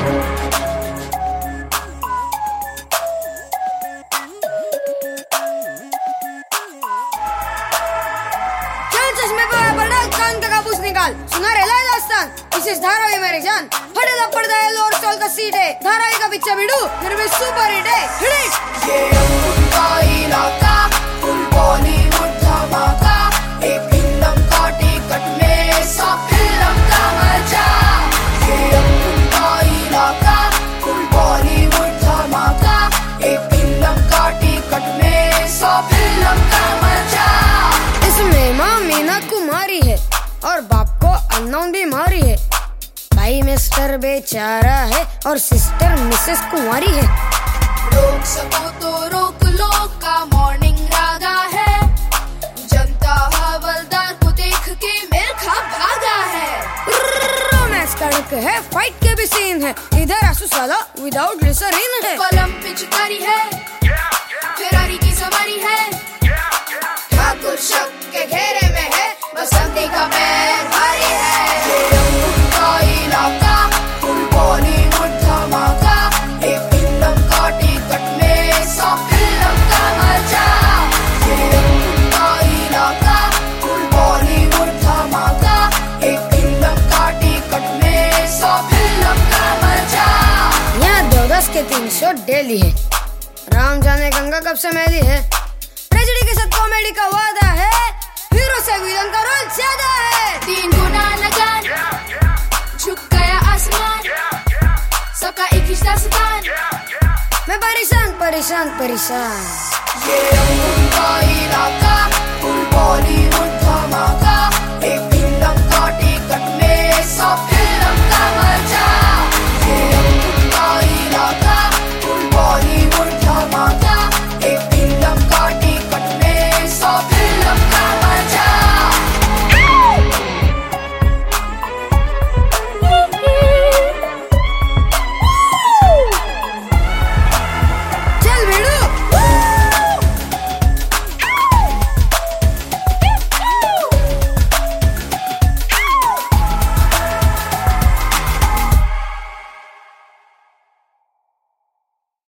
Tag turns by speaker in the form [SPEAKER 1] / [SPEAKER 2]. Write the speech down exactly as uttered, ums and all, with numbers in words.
[SPEAKER 1] निकाल सुना रेला दास्तान इस धारावाही मेरी जान फटेला पड़ता है लोर स्टॉल का सीट है धारावाही का पिक्चर वीडियो फिर भी सुपर हिट है हिट
[SPEAKER 2] ये उनका इलाका फुल बॉलीवुड धमाका एक फिल्म का टिकट में सौ फिल्म का मजा ये उनका इलाका फुल बॉलीवुड धमाका एक फिल्म का टिकट में सौ फिल्म का मजा
[SPEAKER 1] इसमें माँ मीना कुमारी है और बाप को अननोन बीमारी है भाई मिस्टर बेचारा है और सिस्टर मिसेस कुंवारी है
[SPEAKER 2] रोक सको तो रोक लो का मॉर्निंग रागा है जनता हवलदार को देख के मेरे खा भागा है
[SPEAKER 1] रोमांस कड़क है फाइट के भी सीन है इधर आंसू साला विदाउट ग्लिसरीन है
[SPEAKER 2] कलम पिचकारी है फेरारी की सवारी है ठाकुर शक के घेरे में है बसंती का पैर भारी है ये उनका इलाका फुल बॉलीवुड धमाका एक फिल्म का टिकट में सौ फिल्म का मजा ये उनका इलाका फुल बॉलीवुड धमाका एक फिल्म का टिकट में सौ फिल्म का मजा
[SPEAKER 1] यहाँ दो दस के तीन सौ डेली है राम जाने गंगा कब से मैली है ट्रेजेडी के साथ कॉमेडी का वादा है हीरो से विलन का रोल ज्यादा है
[SPEAKER 2] तीन गुना लगान झुक गया आसमान सबका एक ही दास्तान
[SPEAKER 1] मैं परेशान परेशान परेशान
[SPEAKER 2] ये उनका इलाका फुल बॉलीवुड